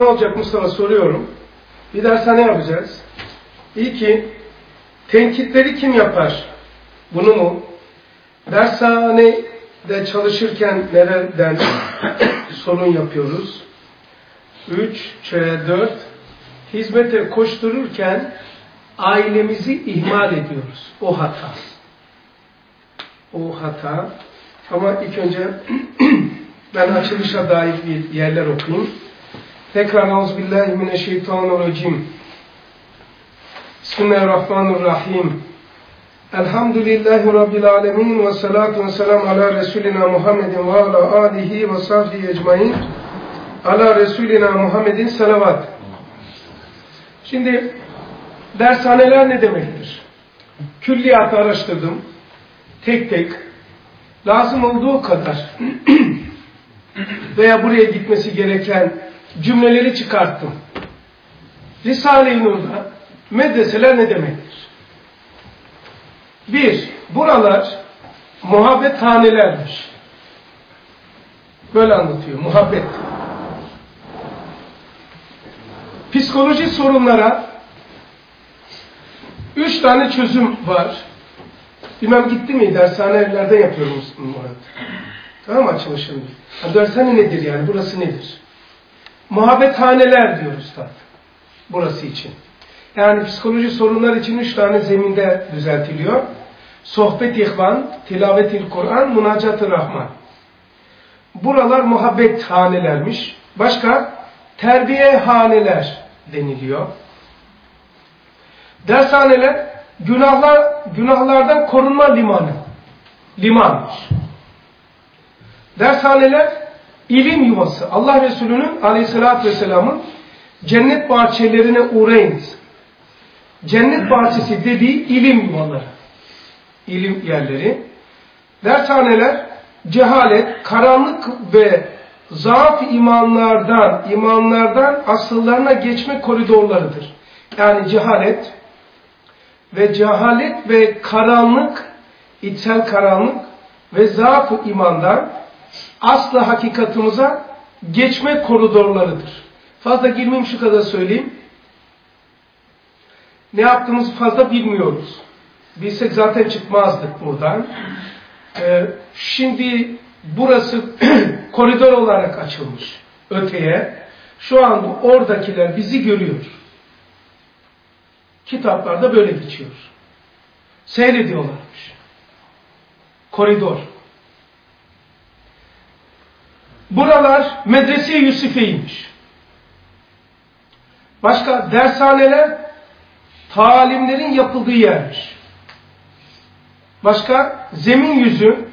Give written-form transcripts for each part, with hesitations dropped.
Ne olacak Mustafa, soruyorum. Bir dershane yapacağız. İyi ki tenkitleri kim yapar? Bunu mu? Dershanede çalışırken nereden sorun yapıyoruz? 4. Hizmete koştururken ailemizi ihmal ediyoruz. O hata. O hata. Ama ilk önce ben açılışa dair bir yerler okuyayım. Tekrar Euzubillahimineşşeytanirracim. Bismillahirrahmanirrahim. Elhamdülillahi Rabbil alemin ve salatu ve selam ala Resulina Muhammedin ve ala alihi ve sahbihi ecmain. Ala Resulina Muhammedin salavat. Şimdi dershaneler ne demektir? Külliyatı araştırdım. Tek tek. Lazım olduğu kadar veya buraya gitmesi gereken cümleleri çıkarttım. Risale-i Nur'da medreseler ne demektir? 1. Buralar muhabbethanelerdir. Böyle anlatıyor. Muhabbet. Psikoloji sorunlara 3 tane çözüm var. Bilmem gitti mi? Dershanelerde yapıyorum Murat. Tamam mı açılışını? Dershane nedir yani? Burası nedir? Muhabbethaneler diyoruz tabii. Burası için. Yani psikoloji sorunlar için 3 tane zeminde düzeltiliyor. Sohbet-i ihvan, tilavet-i Kur'an, münacat-ı Rahman. Buralar muhabbethanelermiş. Başka? Terbiyehaneler deniliyor. Dershaneler günahlardan korunma limanı. Limanmış. Dershaneler ilim yuvası. Allah Resulü'nün aleyhissalatü vesselamın cennet bahçelerine uğrayınız. Cennet bahçesi dediği ilim yuvaları. İlim yerleri. Dershaneler cehalet, karanlık ve zaaf imanlardan asıllarına geçme koridorlarıdır. Yani cehalet ve karanlık, içsel karanlık ve zaaf-ı imandan aslı hakikatımıza geçme koridorlarıdır. Fazla girmeyeyim, şu kadar söyleyeyim. Ne yaptığımızı fazla bilmiyoruz. Bilsek zaten çıkmazdık buradan. Şimdi burası koridor olarak açılmış öteye. Şu anda oradakiler bizi görüyor. Kitaplarda böyle geçiyor. Seyrediyorlarmış. Koridor. Buralar Medrese-i Yusufe'ymiş. Başka dershaneler talimlerin yapıldığı yermiş. Başka zemin yüzü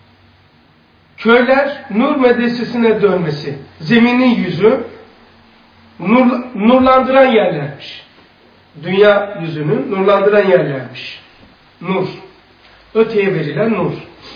köyler Nur Medresesi'ne dönmesi. Zeminin yüzü nurlandıran yerlermiş. Dünya yüzünü nurlandıran yerlermiş. Nur. Öteye verilen nur.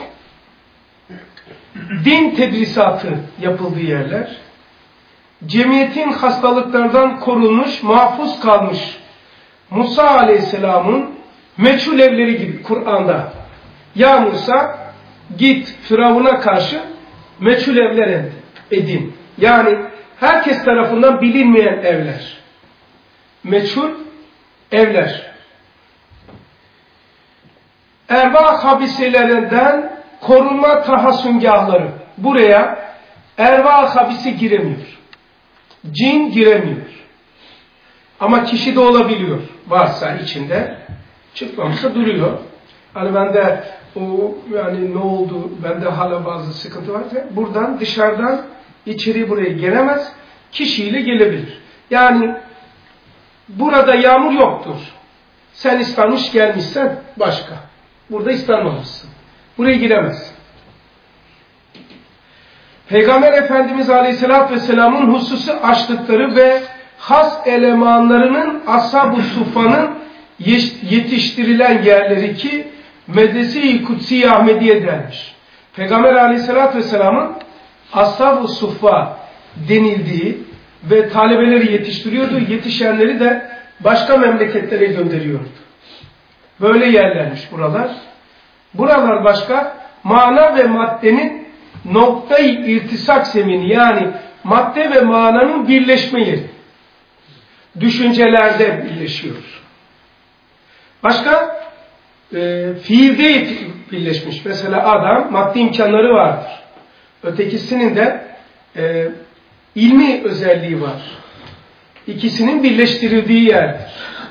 Din tedrisatı yapıldığı yerler. Cemiyetin hastalıklardan korunmuş, mahfuz kalmış Musa Aleyhisselam'ın meçhul evleri gibi Kur'an'da. Ya Musa git Firavun'a karşı meçhul evler edin. Yani herkes tarafından bilinmeyen evler. Meçhul evler. Ervah habiselerinden korunma tahassüngahları. Buraya ervah habisi giremiyor. Cin giremiyor. Ama kişi de olabiliyor. Varsa içinde. Çıkmamışsa duruyor. Hani bende yani ne oldu? Bende hala bazı sıkıntı varsa buradan dışarıdan içeri buraya gelemez. Kişiyle gelebilir. Yani burada yağmur yoktur. Sen istenmiş gelmişsen başka. Burada istenmemişsin. Buraya giremez. Peygamber Efendimiz Aleyhisselatü Vesselam'ın hususi açtıkları ve has elemanlarının Ashab-ı Suffa'nın yetiştirilen yerleri ki Medrese-i Kutsi Ahmediye denmiş. Peygamber Aleyhisselatü Vesselam'ın Ashab-ı Suffa denildiği ve talebeleri yetiştiriyordu. Yetişenleri de başka memleketlere gönderiyordu. Böyle yerlermiş buralar. Buralar başka mana ve maddenin noktayı irtisak zemini, yani madde ve mananın birleşme yeri. Düşüncelerde birleşiyor. Başka fiilde birleşmiş. Mesela adam maddi imkanları vardır. Ötekisinin de ilmi özelliği var. İkisinin birleştirildiği yerdir.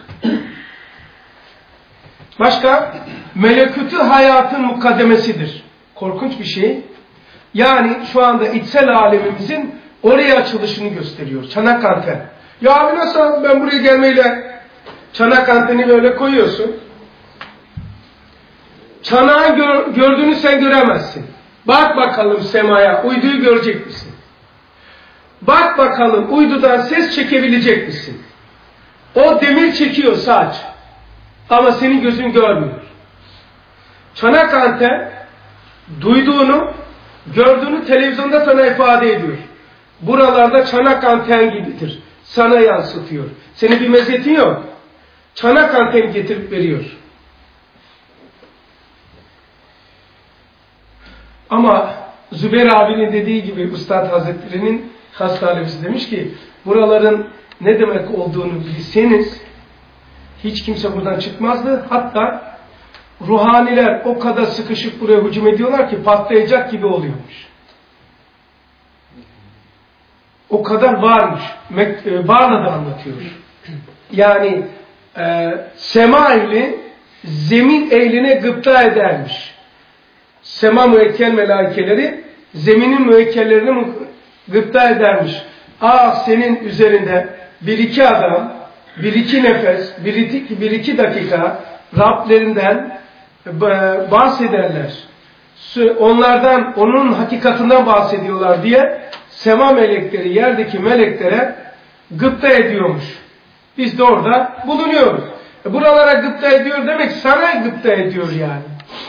Başka melekûtü hayatın mukaddemesidir. Korkunç bir şey. Yani şu anda içsel alemimizin oraya açılışını gösteriyor. Çanak anten. Ya abi nasıl ben buraya gelmeyle çanak anteni böyle koyuyorsun. Çanağı gördüğünü sen göremezsin. Bak bakalım semaya, uyduyu görecek misin? Bak bakalım uydudan ses çekebilecek misin? O demir çekiyor saç. Ama senin gözün görmüyor. Çanak anten duyduğunu, gördüğünü televizyonda sana ifade ediyor. Buralarda çanak anten gibidir. Sana yansıtıyor. Senin bir mezetin yok. Çanak anten getirip veriyor. Ama Zübeyir abinin dediği gibi Üstad Hazretleri'nin has talebesi demiş ki buraların ne demek olduğunu bilseniz hiç kimse buradan çıkmazdı. Hatta ruhaniler o kadar sıkışıp buraya hücum ediyorlar ki patlayacak gibi oluyormuş. O kadar varmış. Varla da anlatıyor. Yani sema ehli zemin ehline gıpta edermiş. Sema müekkel melaikeleri zeminin müekkellerini gıpta edermiş. Ah senin üzerinde bir iki adam, bir iki nefes, bir iki dakika Rablerinden bahsederler. Onlardan, onun hakikatinden bahsediyorlar diye sema melekleri yerdeki meleklere gıpta ediyormuş. Biz de orada bulunuyoruz. Buralara gıpta ediyor demek sana gıpta ediyor yani.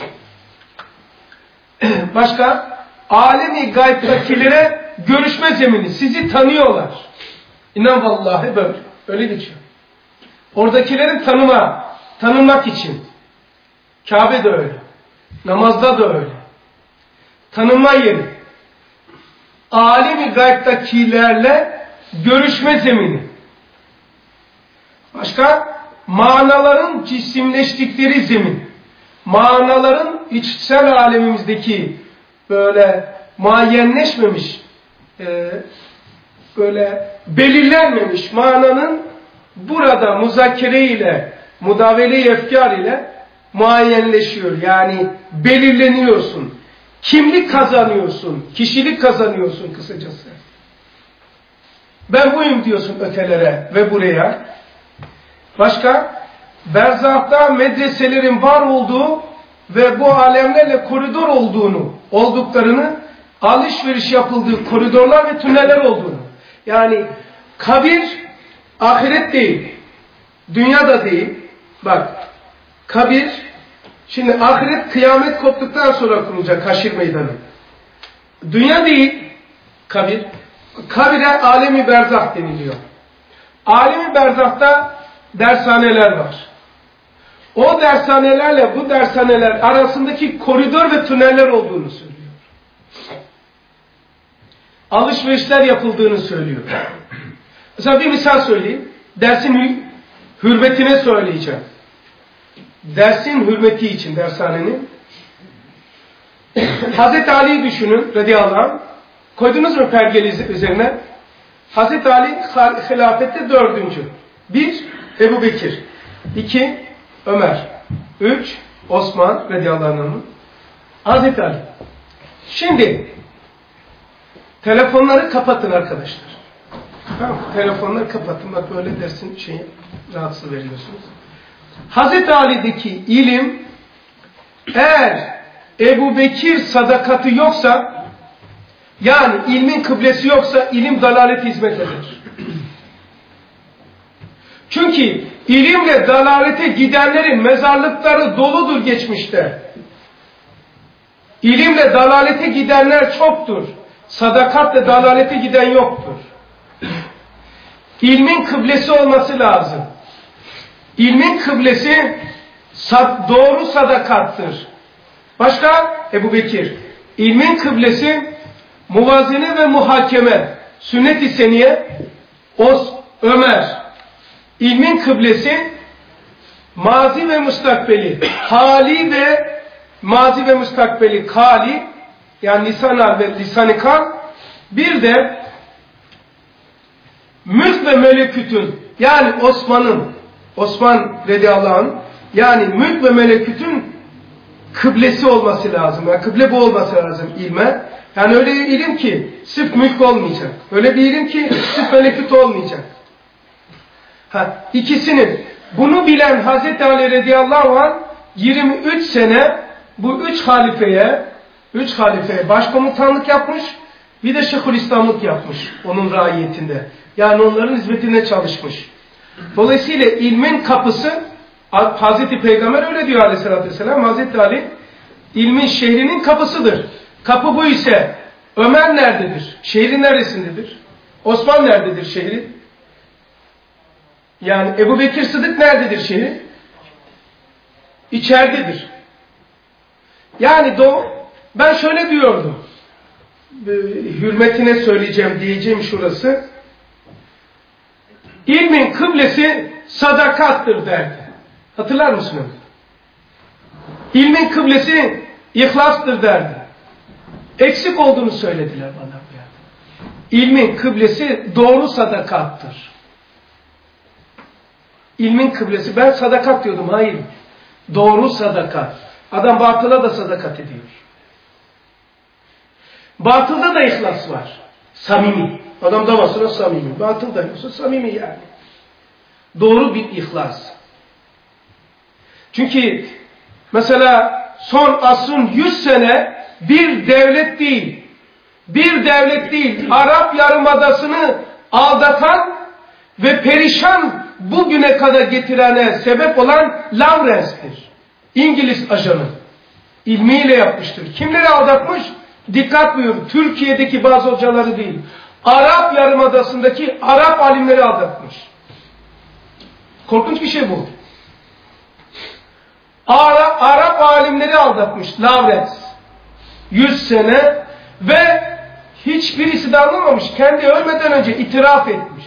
Başka alemi gaybtakilere görüşme zemini. Sizi tanıyorlar. İnan vallahi böyle. Öyle geçiyor. Oradakilerin tanınmak için. Kabe de öyle. Namazda da öyle. Tanınma yeri. Alemi gaybtakilerle görüşme zemini. Başka manaların cisimleştikleri zemin. Manaların içsel alemimizdeki böyle muayyenleşmemiş, böyle belirlenmemiş mananın burada muzakere ile, mudavele-i efkar ile muayyenleşiyor. Yani belirleniyorsun. Kimlik kazanıyorsun, kişilik kazanıyorsun kısacası. Ben buyum diyorsun ötelere ve buraya. Başka? Berzahta medreselerin var olduğu ve bu alemlerle koridor olduklarını, alışveriş yapıldığı koridorlar ve tüneller olduğunu. Yani kabir ahiret değil, dünya da değil. Bak, kabir, şimdi ahiret kıyamet koptuktan sonra kurulacak haşir meydanı. Dünya değil, kabir. Kabire alemi berzah deniliyor. Alemi berzahta dershaneler var. O dershanelerle bu dershaneler arasındaki koridor ve tüneller olduğunu söylüyor. Alışverişler yapıldığını söylüyor. Mesela bir misal söyleyeyim. Dersin hürmetine söyleyeceğim. Dersin hürmeti için dershanenin. Hazreti Ali'yi düşünün radıyallahu anh. Koydunuz mu pergeli üzerine? Hazreti Ali hilafette 4. 1. Ebu Bekir. 2. Ömer. 3. Osman radıyallahu anh. Hazreti Ali. Şimdi telefonları kapatın arkadaşlar. Tamam, telefonları kapatın. Bak böyle dersin rahatsız veriyorsunuz. Hazreti Ali'deki ilim eğer Ebu Bekir sadakati yoksa yani ilmin kıblesi yoksa ilim dalalet hizmet eder. Çünkü ilimle dalalete gidenlerin mezarlıkları doludur geçmişte. İlimle dalalete gidenler çoktur. Sadakatle dalalete giden yoktur. İlmin kıblesi olması lazım. İlmin kıblesi doğru sadakattır. Başka? Ebu Bekir. İlmin kıblesi muvazene ve muhakeme. Sünnet-i Seniye, Ömer, ilmin kıblesi, mazi ve müstakbeli, hali ve mazi ve müstakbeli, kali, yani lisan ve lisan-ı kal, bir de mülk ve melekütün, yani Osman radıyallahu anh, yani mülk ve melekütün kıblesi olması lazım. Yani kıble bu olması lazım ilme. Yani öyle bir ilim ki sırf mülk olmayacak. Öyle bir ilim ki sırf melekut olmayacak. İkisinin, bunu bilen Hazreti Ali radıyallahu anh 23 sene bu üç halifeye başkomutanlık yapmış, bir de Şeyhülislamlık yapmış onun raiyetinde. Yani onların hizmetine çalışmış. Dolayısıyla ilmin kapısı, Hazreti Peygamber öyle diyor aleyhissalatü vesselam, Hazreti Ali ilmin şehrinin kapısıdır. Kapı bu ise Ömer nerededir? Şehri neresindedir? Osman nerededir şehri? Yani Ebu Bekir Sıddık nerededir şehri? İçeridedir. Yani ben şöyle diyordum. Hürmetine söyleyeceğim, diyeceğim şurası. İlmin kıblesi sadakattır derdi. Hatırlar mısınız? İlmin kıblesi ihlastır derdi. Eksik olduğunu söylediler bana. İlmin kıblesi doğru sadakattır. İlmin kıblesi, ben sadakat diyordum, hayır. Doğru sadakat. Adam batıla da sadakat ediyor. Batılda da ihlas var. Samimi. Adam davasına samimi. Batıl da yoksa samimi yani. Doğru bir ihlas. Çünkü mesela son asrın 100 sene bir devlet değil, Arap Yarımadası'nı aldatan ve perişan bugüne kadar getirene sebep olan Lawrence'dir. İngiliz ajanı. İlmiyle yapmıştır. Kimleri aldatmış? Dikkat buyurun. Türkiye'deki bazı hocaları değil. Arap Yarımadası'ndaki Arap alimleri aldatmış. Korkunç bir şey bu. Arap alimleri aldatmış Lawrence. 100 sene ve hiçbirisi de anlamamış. Kendi ölmeden önce itiraf etmiş.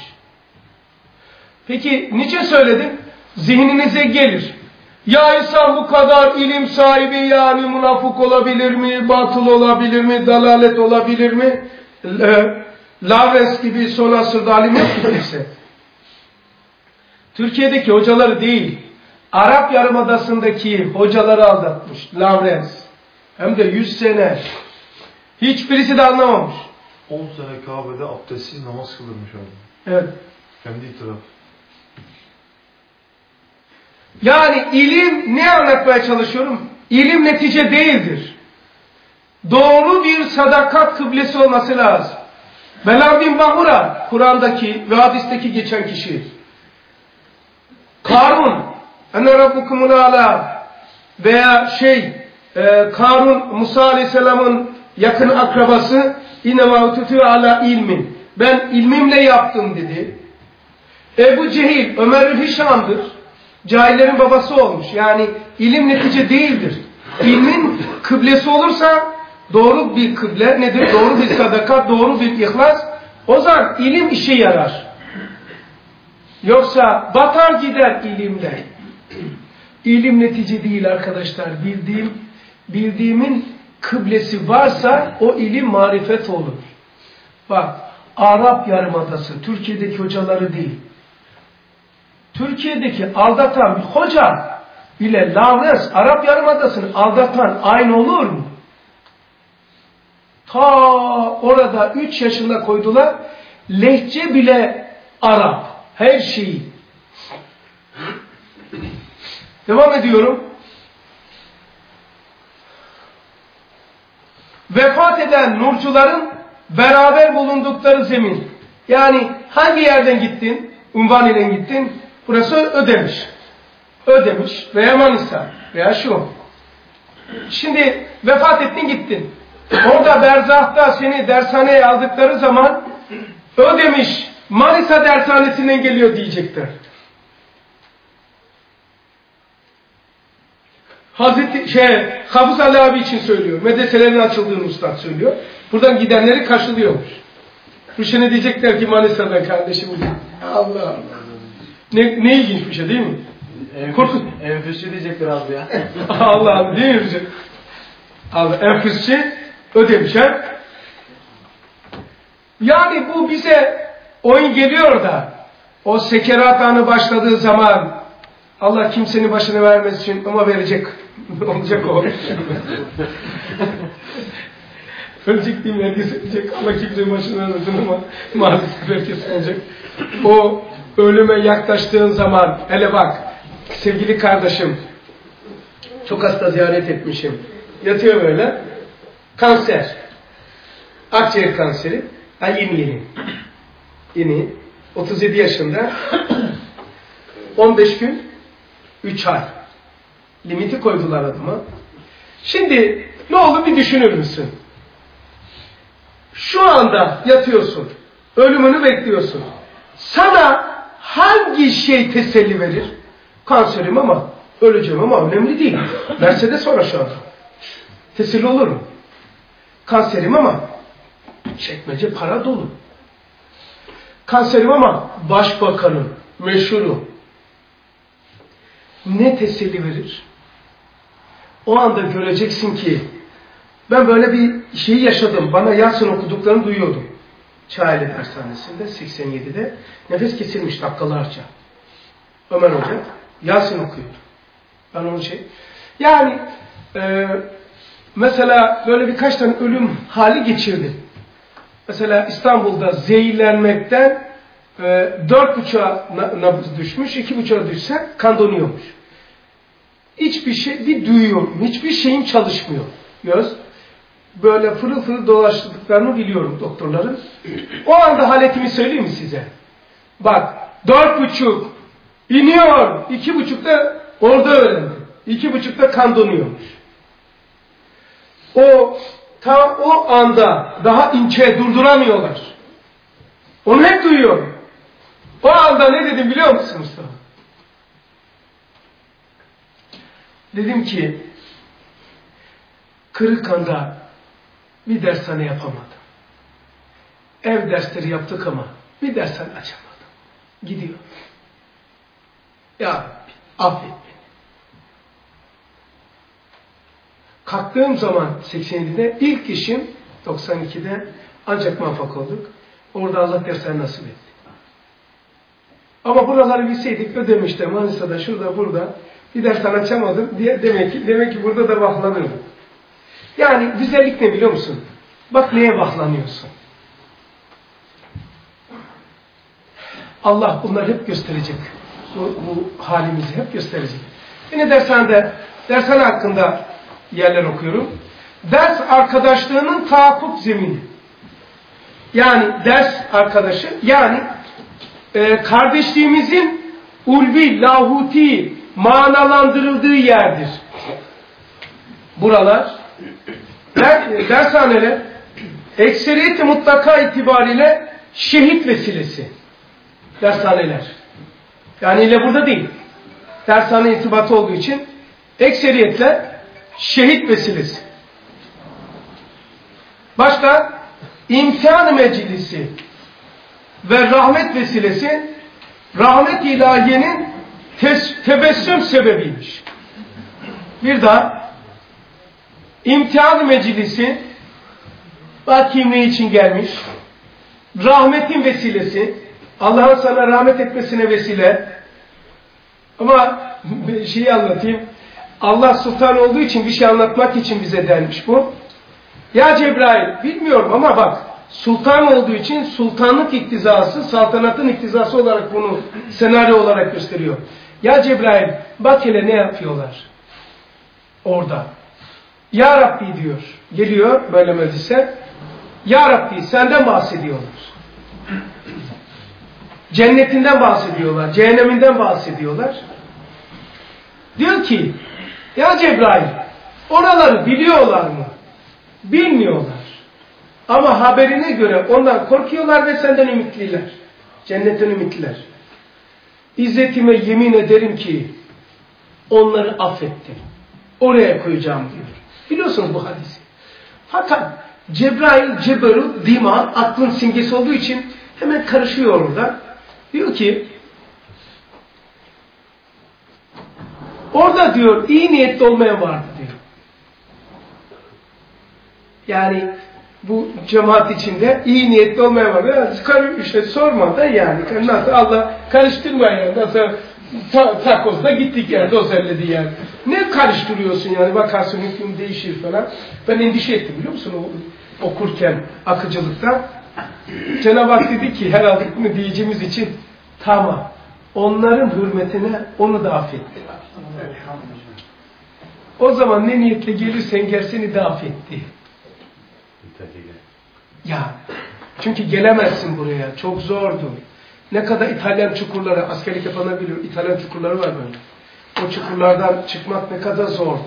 Peki niçin söyledim? Zihninize gelir. Ya insan bu kadar ilim sahibi, yani münafık olabilir mi? Batıl olabilir mi? Dalalet olabilir mi? Lawrence gibi son asırda alim yok kimse. Türkiye'deki hocaları değil, Arap Yarımadası'ndaki hocaları aldatmış Lawrence. Hem de 100 sene. Hiçbirisi de anlamamış. 10 sene Kabe'de abdestsiz namaz kılırmış abi. Evet. Kendi itiraf. Yani ilim, ne anlatmaya çalışıyorum? İlim netice değildir. Doğru bir sadakat kıblesi olması lazım. Belal bin Bahura, Kur'an'daki ve hadisteki geçen kişi. Karun, ene rabbukumul ala, veya Karun, Musa Aleyhisselam'ın yakın akrabası, İnnemâ utûtû ala ilmin. Ben ilmimle yaptım dedi. Ebu Cehil, Ömer-ül Hişam'dır. Cahillerin babası olmuş. Yani ilim netice değildir. İlmin kıblesi olursa doğru bir kıble nedir? Doğru bir sadaka, doğru bir ihlas. O zaman ilim işe yarar. Yoksa batar gider ilimle. İlim netice değil arkadaşlar. Bildiğimin kıblesi varsa o ilim marifet olur. Bak, Arap Yarımadası, Türkiye'deki hocaları değil. Türkiye'deki aldatan bir hoca bile Lawrence, Arap Yarımadası'nı aldatan aynı olur mu? Ta orada 3 yaşında koydular. Lehçe bile Arap. Her şeyi. Devam ediyorum. Vefat eden nurcuların beraber bulundukları zemin. Yani hangi yerden gittin? Unvan ile gittin. Burası Ödemiş. Ödemiş veya Manisa veya şu. Şimdi vefat ettin gittin. Orada berzahta seni dershaneye aldıkları zaman Ödemiş Manisa dershanesinden geliyor diyecekler. Hafız Ali abi için söylüyor. Medreselerin açıldığını ustad söylüyor. Buradan gidenleri karşılıyormuş. Ruşen'e diyecekler ki Manisa'dan kardeşim. Allah Allah. Ne ilginç bir şey değil mi? Enfüsçü diyecekler abi ya. Allah Allah değil mi Ruşen? Abi enfüsçü ödemiş ha. Yani bu bize oyun geliyor da o sekerat anı başladığı zaman Allah kimsenin başına vermesin ama verecek. Olacak o. Ölecek değil mi? Herkes ölecek. Allah kimsenin başına vermesin ama maalesef herkes olacak. O ölüme yaklaştığın zaman hele bak sevgili kardeşim çok hasta ziyaret etmişim. Yatıyor böyle. Kanser. Akciğer kanseri. Yeni. 37 yaşında. 15 gün 3 ay. Limiti koydular adıma. Şimdi ne olur bir düşünür müsün? Şu anda yatıyorsun. Ölümünü bekliyorsun. Sana hangi şey teselli verir? Kanserim ama öleceğim ama önemli değil. Mercedes sonra şu anda. Teselli olur mu? Kanserim ama çekmece para dolu. Kanserim ama başbakanım, meşhurum. Ne teselli verir? O anda göreceksin ki ben böyle bir şeyi yaşadım. Bana Yasin okuduklarını duyuyordum. Çayeli Dershanesi'nde 87'de nefes kesilmiş dakikalarca. Ömer Hoca Yasin okuyordu. Ben onu yani mesela böyle birkaç tane ölüm hali geçirdim. Mesela İstanbul'da zehirlenmekten 4,5'a nabız düşmüş, 2,5'a düşse kan donuyormuş. Hiçbir şey, bir duyuyorum, hiçbir şeyim çalışmıyor. Göz, böyle fırıl fırıl dolaştıklarını biliyorum doktorların. O anda haletimi söyleyeyim mi size? Bak, 4,5 iniyor, 2,5'da orada öğrendim. 2,5'da kan donuyormuş. Tam o anda daha ince durduramıyorlar. Onu hep duyuyorum. O anda ne dedim biliyor musun Mustafa? Dedim ki Kırıkhan'da bir dershane yapamadım. Ev dersleri yaptık ama bir dershane açamadım. Gidiyor. Ya Rabbi affet beni. Kalktığım zaman 87'de ilk işim 92'de ancak muvaffak olduk. Orada Allah dershane nasip etti. Ama buraları bilseydik Ödemiş'te, Manisa'da, şurada, burada bir dershane açamadım diye demek ki burada da vahlanırdım. Yani güzellik ne biliyor musun? Bak neye vahlanıyorsun. Allah bunları hep gösterecek. Bu halimizi hep gösterecek. Yine dershane hakkında yerler okuyorum. Ders arkadaşlığının tahakkuk zemini. Yani ders arkadaşı, yani kardeşliğimizin ulvi, lahuti manalandırıldığı yerdir. Buralar dershaneler ekseriyeti mutlaka itibariyle şehit vesilesi. Dershaneler. Yani ile burada değil. Dershane irtibatı olduğu için ekseriyetle şehit vesilesi. Başka imtihan meclisi ve rahmet vesilesi rahmet ilahiyenin tebessüm sebebiymiş. Bir daha imtihan meclisi bakayım ne için gelmiş? Rahmetin vesilesi, Allah'ın sana rahmet etmesine vesile. Ama bir şeyi anlatayım. Allah sultan olduğu için bir şey anlatmak için bize denmiş bu. Ya Cebrail, bilmiyorum ama bak, sultan olduğu için sultanlık iktizası, saltanatın iktizası olarak bunu senaryo olarak gösteriyor. Ya Cebrail, bak hele ne yapıyorlar orada. Ya Rabbi diyor, geliyor böyle meclise. Ya Rabbi senden bahsediyorlar. Cennetinden bahsediyorlar, cehenneminden bahsediyorlar. Diyor ki, ya Cebrail, oraları biliyorlar mı? Bilmiyorlar. Ama haberine göre ondan korkuyorlar ve senden ümitliler. Cennetten ümitliler. İzzetime yemin ederim ki onları affettim. Oraya koyacağım diyor. Biliyorsunuz bu hadisi. Fakat Cebrail, ceberu, dima, aklın simgesi olduğu için hemen karışıyor orada. Diyor ki, orada diyor, iyi niyetli olmaya vardı diyor. Yani bu cemaat içinde iyi niyetli olmaya vardı. Yani işte sormadan yani, nasıl Allah karıştırma yani, nasıl takozda gittik yani, dozerledi yani. Ne karıştırıyorsun yani, bakarsın hüküm değişir falan. Ben endişe ettim biliyor musun okurken akıcılıkta. Cenab-ı Hak dedi ki herhalde bunu diyeceğimiz için tamam. Onların hürmetine onu da affetti. O zaman ne niyetle gelirsen gel seni de affetti. Ya çünkü gelemezsin buraya. Çok zordu. Ne kadar İtalyan çukurları, askerlik yapanlar biliyor. İtalyan çukurları var böyle. O çukurlardan çıkmak ne kadar zordu.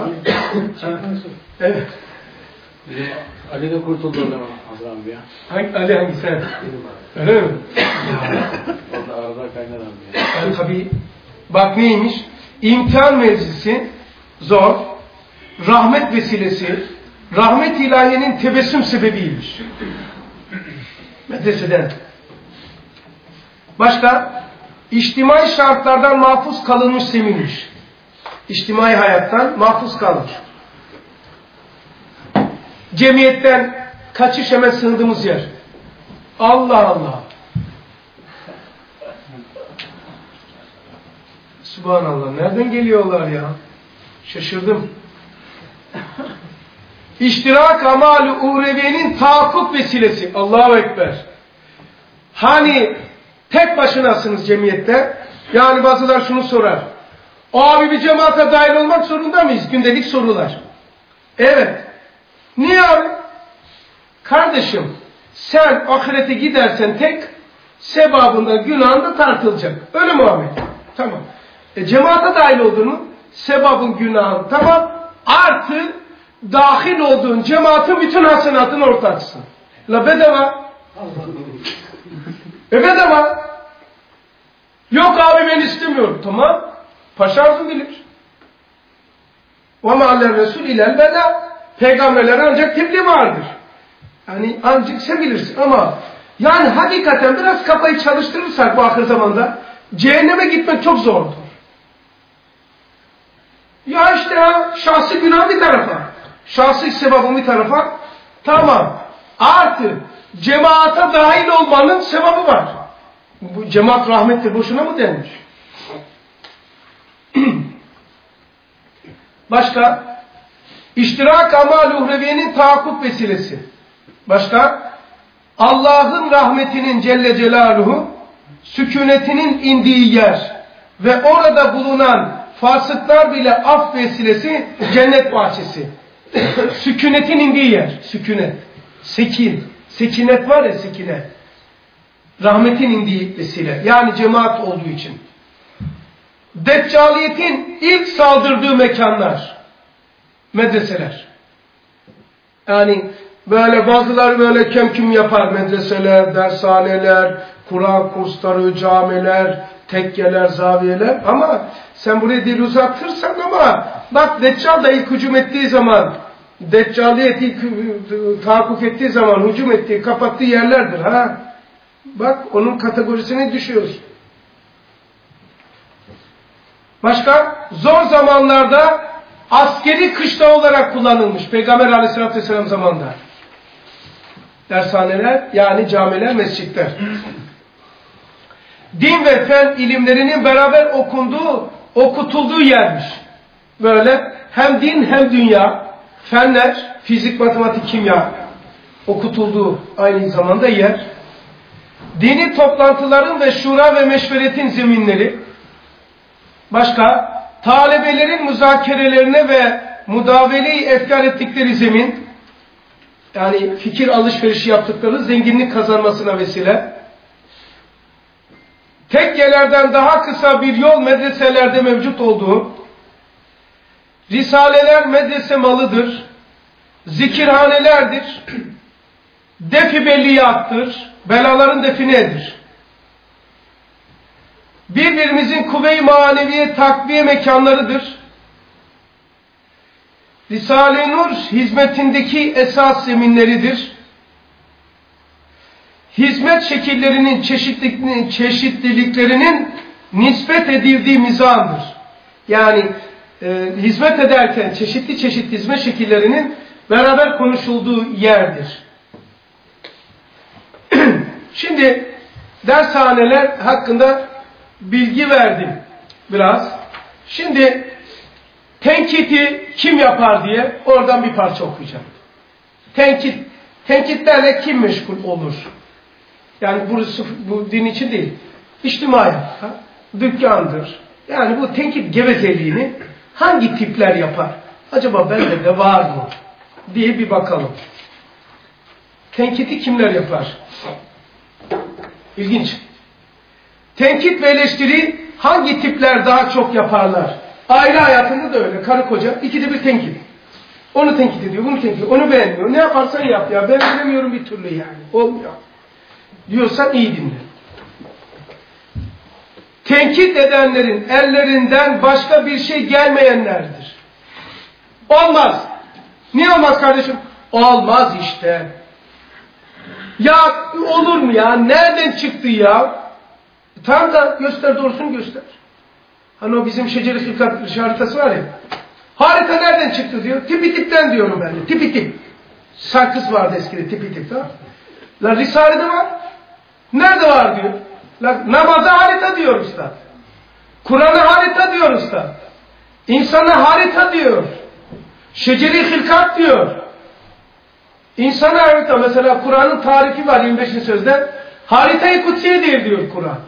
Evet. Ali de kurtuldu o zaman Abraham ya. Ali hangisi? Öyle mi? Orada arada kaynar abi ya. Yani tabii bak neymiş? İmtihan meclisi zor. Rahmet vesilesi. Rahmet ilahiyenin tebessüm sebebiymiş. Medreseden. Başka? İçtimai şartlardan mahfuz kalınmış seminmiş. İçtimai hayattan mahfuz kalmış. Cemiyetten kaçış hemen sığındığımız yer. Allah Allah. Subhanallah. Nereden geliyorlar ya? Şaşırdım. İştirak amal-i uhreviyenin tahakkuk vesilesi. Allahu Ekber. Hani tek başınasınız cemiyette. Yani bazılar şunu sorar. Abi bir cemaate dahil olmak zorunda mıyız? Gündelik sorular. Evet. Niye abi? Kardeşim sen ahirete gidersen tek sevabında günahında tartılacak. Öyle mi Ahmet? Tamam. Cemaate dahil oldun mu? Sevabın günahın tamam. Artı dahil olduğun cemaatin bütün hasenatını ortaksın. La bedava. Bedava. Yok abi ben istemiyorum. Tamam. Paşa arzu bilir. وَمَا عَلَى الرَّسُولِ اِلَى الْبَلَى Peygamberlere ancak tebliğ vardır. Yani ancak sen bilirsin ama yani hakikaten biraz kafayı çalıştırırsak bu ahir zamanda cehenneme gitmek çok zordur. Ya işte şahsi günah bir tarafa, şahsi sevabın bir tarafa tamam. Artı cemaate dahil olmanın sevabı var. Bu cemaat rahmettir boşuna mı denmiş? Başka? İştirak amal-i uhreviyenin tahakkuk vesilesi. Başka? Allah'ın rahmetinin Celle Celaluhu sükunetinin indiği yer ve orada bulunan fasıklar bile af vesilesi cennet bahçesi. Sükunetin indiği yer. Sükunet. Sekin. Sekinet var ya sekinet. Rahmetin indiği vesile. Yani cemaat olduğu için. Deccaliyetin ilk saldırdığı mekanlar. Medreseler. Yani böyle bazıları böyle kemküm yapar. Medreseler, dershaneler, Kur'an kursları, camiler, tekkeler, zaviyeler. Ama sen buraya dil uzatırsan ama bak Deccal da ilk hücum ettiği zaman, Deccaliyet ilk tahakkuk ettiği zaman hücum ettiği, kapattığı yerlerdir. Ha? Bak onun kategorisine düşüyoruz. Başka? Zor zamanlarda askeri kışla olarak kullanılmış. Peygamber Aleyhisselatü Vesselam zamanında. Dershaneler yani camiler, mescitler. Din ve fen ilimlerinin beraber okutulduğu yermiş. Böyle hem din hem dünya, fenler, fizik, matematik, kimya okutulduğu aynı zamanda yer. Dini toplantıların ve şura ve meşveretin zeminleri. Başka? Talebelerin müzakerelerine ve mudavele-i efkar ettikleri zemin. Yani fikir alışverişi yaptıkları zenginlik kazanmasına vesile. Tekkelerden daha kısa bir yol medreselerde mevcut olduğu. Risaleler medrese malıdır. Zikirhanelerdir. Defi belliyattır. Belaların definedir. Birbirimizin kuvve-i maneviye takviye mekanlarıdır. Risale-i Nur hizmetindeki esas zeminleridir. Hizmet şekillerinin çeşitliliklerinin nispet edildiği mizandır. Yani hizmet ederken çeşitli hizmet şekillerinin beraber konuşulduğu yerdir. Şimdi dershaneler hakkında bilgi verdim biraz. Şimdi tenkiti kim yapar diye oradan bir parça okuyacağım. Tenkitlerle kim meşgul olur? Yani bu din için değil. İçtimai, dükkandır. Yani bu tenkit gevezeliğini hangi tipler yapar? Acaba bende de var mı? Diye bir bakalım. Tenkiti kimler yapar? İlginç. Tenkit ve eleştiri hangi tipler daha çok yaparlar? Aile hayatında da öyle. Karı koca ikide bir tenkit. Onu tenkit ediyor, bunu tenkit ediyor. Onu beğenmiyor. Ne yaparsan yap ya. Ben bilemiyorum bir türlü yani. Olmuyor. Diyorsan iyi dinle. Tenkit edenlerin ellerinden başka bir şey gelmeyenlerdir. Olmaz. Niye olmaz kardeşim? Olmaz işte. Ya olur mu ya? Nereden çıktı ya? Tamam da göster, doğrusunu göster. Hani o bizim şeceri hılkat haritası var ya. Harita nereden çıktı diyor. Tipi tipten diyorum ben de. Tipi tip. Sakız vardı eskide tipi tip. Tamam. La Risale'de var. Nerede var diyor. La, namaza harita diyor usta. Kur'an'a harita diyor usta. İnsana harita diyor. Şeceri hılkat diyor. İnsana harita. Mesela Kur'an'ın tarifi var 25. sözde. Haritayı kutsiye değil diyor Kur'an.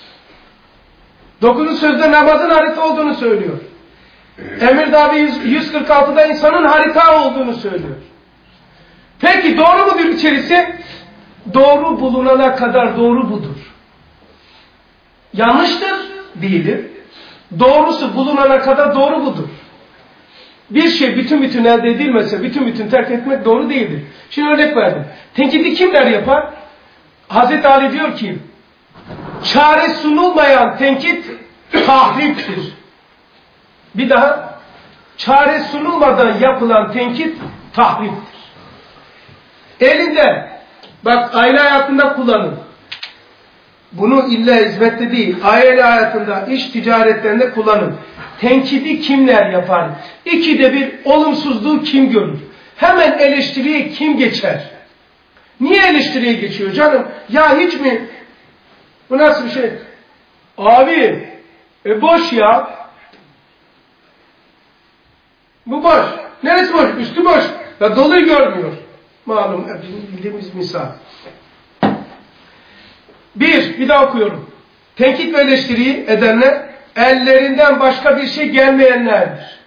9. sözde namazın harita olduğunu söylüyor. Emir Davi 146'da insanın harita olduğunu söylüyor. Peki doğru mudur içerisi? Doğru bulunana kadar doğru budur. Yanlıştır, değildir. Doğrusu bulunana kadar doğru budur. Bir şey bütün elde edilmese, bütün terk etmek doğru değildir. Şimdi örnek verdim. Tenkidi kimler yapar? Hazreti Ali diyor ki, çare sunulmayan tenkit tahriptir. Bir daha, çare sunulmadan yapılan tenkit tahriptir. Elinde, bak aile hayatında kullanın. Bunu illa hizmette değil, aile hayatında, iş ticaretlerinde kullanın. Tenkidi kimler yapar? İkide bir olumsuzluğu kim görür? Hemen eleştiriye kim geçer? Niye eleştiriye geçiyor canım? Ya hiç mi? Bu nasıl bir şey? Abi, boş ya. Bu boş. Neresi boş? Üstü boş. Ya doluyu görmüyor. Malum bildiğimiz misal. Bir daha okuyorum. Tenkit ve eleştiriyi edenler ellerinden başka bir şey gelmeyenlerdir.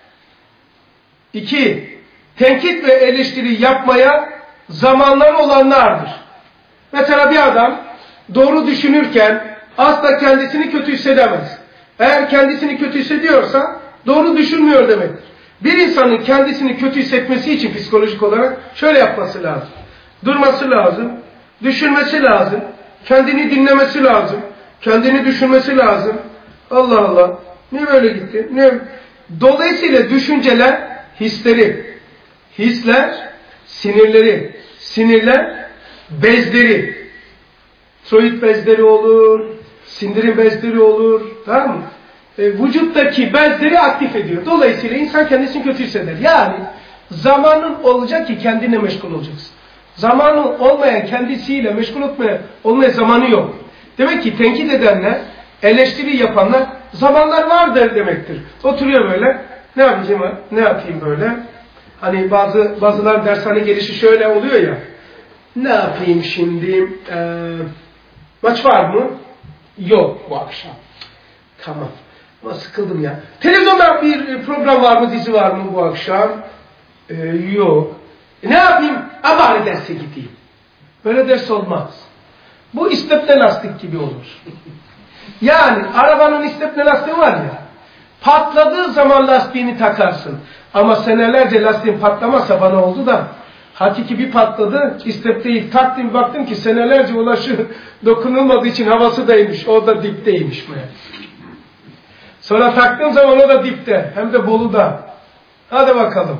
2. Tenkit ve eleştiri yapmaya zamanları olanlardır. Mesela bir adam doğru düşünürken asla kendisini kötü hissedemez. Eğer kendisini kötü hissediyorsa doğru düşünmüyor demektir. Bir insanın kendisini kötü hissetmesi için psikolojik olarak şöyle yapması lazım. Durması lazım, düşünmesi lazım, kendini dinlemesi lazım, kendini düşünmesi lazım. Allah Allah, niye böyle gitti? Niye? Dolayısıyla düşünceler hisleri, hisler sinirleri, sinirler bezleri. Tiroid bezleri olur, sindirim bezleri olur, tamam mı? Vücuttaki bezleri aktif ediyor. Dolayısıyla insan kendisini kötü hisseder. Yani zamanın olacak ki kendine meşgul olacaksın. Zamanı olmayan, kendisiyle meşgul olmaya zamanı yok. Demek ki tenkit edenler, eleştiri yapanlar zamanlar vardır demektir. Oturuyor böyle, ne yapacağım, ne yapayım böyle? Hani bazılar dershane gelişi şöyle oluyor ya, ne yapayım şimdi, maç var mı? Yok bu akşam. Tamam. Ama sıkıldım ya. Televizyonda bir program var mı, dizi var mı bu akşam? Yok. Ne yapayım? Bari derse gideyim. Böyle ders olmaz. Bu istepne lastik gibi olur. Yani arabanın istepne lastiği var ya, patladığı zaman lastiğini takarsın. Ama senelerce lastiğin patlamazsa bana oldu da, hakiki bir patladı, istepneyi taktım, baktım ki senelerce ulaşı dokunulmadığı için havası değmiş, o da dipteymiş meğer. Sonra taktığım zaman o da dipte, hem de Bolu'da. Hadi bakalım.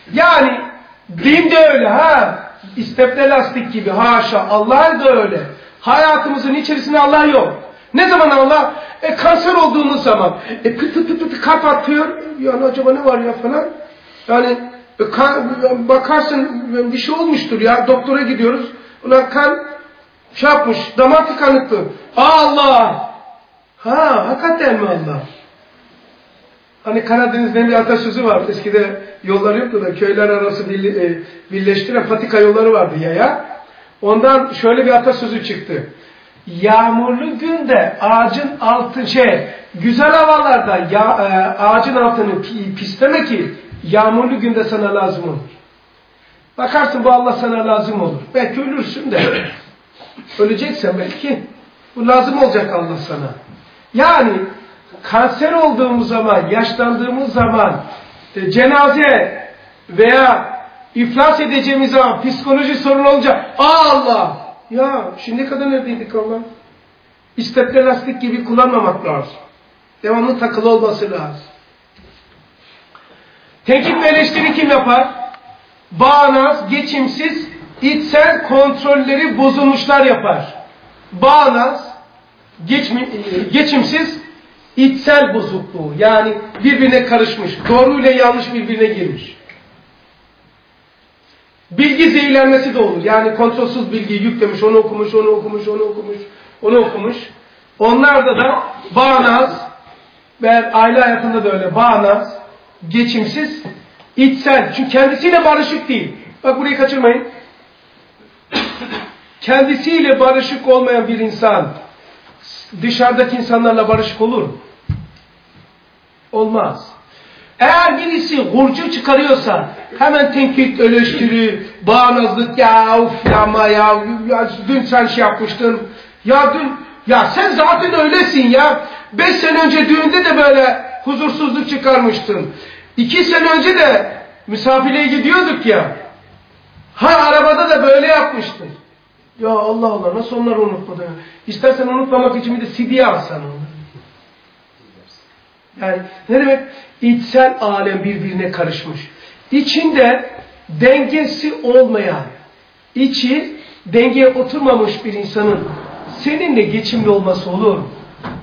Yani din de öyle ha. İstepne lastik gibi haşa. Allah da öyle. Hayatımızın içerisinde Allah yok. Ne zaman Allah? Kanser olduğumuz zaman. Pıtı pıtı kalp atıyor. Yani acaba ne var ya falan. Yani bakarsın bir şey olmuştur ya. Doktora gidiyoruz. Ulan kan şey yapmış. Damar tıkanıktı. Allah! Ha hakikaten mi Allah? Hani Karadeniz'de bir atasözü var. Eskide yollar yoktu da köyler arası birleştiren patika yolları vardı yaya. Ondan şöyle bir atasözü çıktı. Yağmurlu günde ağacın altı güzel havalarda ağacın altını pisleme ki yağmurlu günde sana lazım olur. Bakarsın bu Allah sana lazım olur. Belki ölürsün de. Öleceksen belki bu lazım olacak Allah sana. Yani kanser olduğumuz zaman, yaşlandığımız zaman, cenaze veya iflas edeceğimiz zaman, psikoloji sorun olunca, Allah! Ya şimdiye kadar neredeydik Allah? İstepne lastik gibi kullanmamak lazım. Devamlı takılı olması lazım. Tenkit ve eleştiri kim yapar? Bağnaz, geçimsiz, içsel kontrolleri bozulmuşlar yapar. Bağnaz, geçimsiz, içsel bozukluğu. Yani birbirine karışmış. Doğru ile yanlış birbirine girmiş. Bilgi zehirlenmesi de olur. Yani kontrolsüz bilgiyi yüklemiş, onu okumuş, onu okumuş, onu okumuş, onu okumuş. Onlarda da bağnaz ve aile hayatında da öyle bağnaz, geçimsiz, içsel. Çünkü kendisiyle barışık değil. Bak burayı kaçırmayın. Kendisiyle barışık olmayan bir insan dışarıdaki insanlarla barışık olur mu? Olmaz. Eğer birisi hurcu çıkarıyorsa hemen tenkit, eleştiri, bağnazlık, ya uf ya ama ya dün sen şey yapmıştın, ya sen zaten öylesin ya, 5 sene önce düğünde de böyle huzursuzluk çıkarmıştın, 2 sene önce de misafirliğe gidiyorduk ya, arabada da böyle yapmıştın. Ya Allah Allah nasıl onları unutmadın? İstersen unutmamak için bir de CD alsan onları. Yani ne demek? İçsel alem birbirine karışmış. İçinde dengesi olmayan, içi dengeye oturmamış bir insanın seninle geçimli olması olur mu?